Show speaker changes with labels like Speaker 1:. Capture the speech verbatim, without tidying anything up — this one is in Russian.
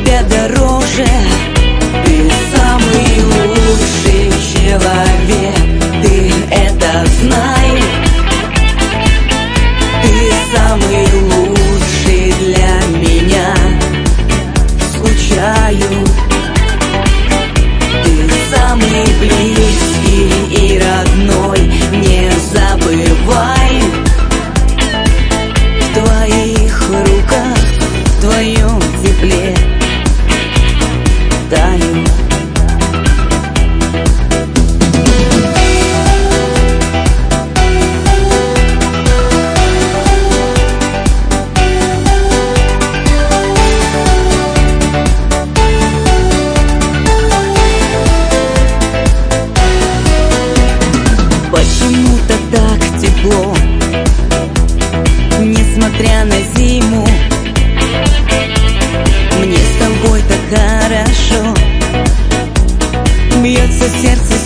Speaker 1: тебя дороже. Ты самый лучший человек, ты это знай. Ты самый лучший для меня, скучаю. Ты самый близкий и родной, не забывай. В твоих руках, в твоем тепле таю. Почему-то так тепло, несмотря на зиму. Мне с тобой так хорошо, бьется сердце